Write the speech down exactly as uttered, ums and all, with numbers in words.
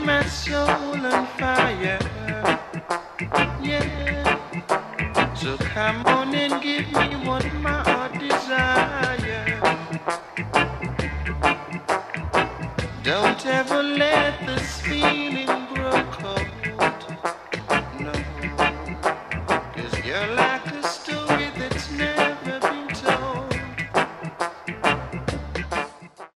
my soul on fire. Yeah. So come on and give me what my heart desire. Don't ever let